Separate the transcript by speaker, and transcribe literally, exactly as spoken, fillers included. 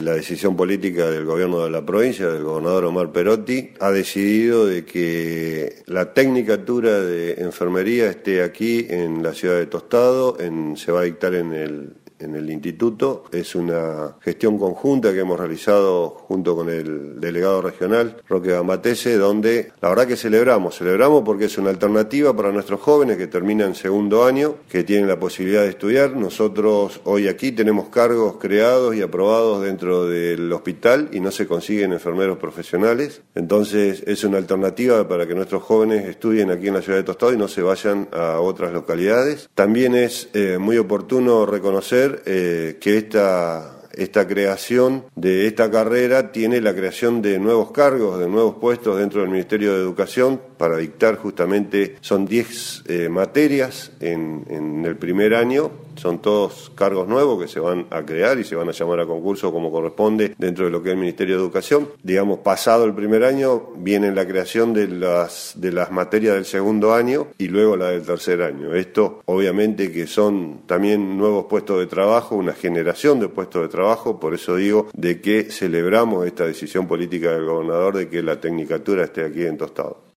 Speaker 1: la decisión política del gobierno de la provincia, del gobernador Omar Perotti, ha decidido de que la tecnicatura de enfermería esté aquí en la ciudad de Tostado, en, se va a dictar en el en el instituto. Es una gestión conjunta que hemos realizado junto con el delegado regional, Roque Gambatese, donde la verdad que celebramos, celebramos porque es una alternativa para nuestros jóvenes que terminan segundo año, que tienen la posibilidad de estudiar. Nosotros hoy aquí tenemos cargos creados y aprobados dentro del hospital y no se consiguen enfermeros profesionales, entonces es una alternativa para que nuestros jóvenes estudien aquí en la ciudad de Tostado y no se vayan a otras localidades. También es eh, muy oportuno reconocer Eh, que esta, esta creación de esta carrera tiene la creación de nuevos cargos, de nuevos puestos dentro del Ministerio de Educación para dictar justamente, son diez eh, materias en, en el primer año, son todos cargos nuevos que se van a crear y se van a llamar a concurso como corresponde dentro de lo que es el Ministerio de Educación. Digamos, pasado el primer año, viene la creación de las, de las materias del segundo año y luego la del tercer año. Esto, obviamente, que son también nuevos puestos de trabajo, una generación de puestos de trabajo, por eso digo de que celebramos esta decisión política del gobernador de que la tecnicatura esté aquí en Tostado.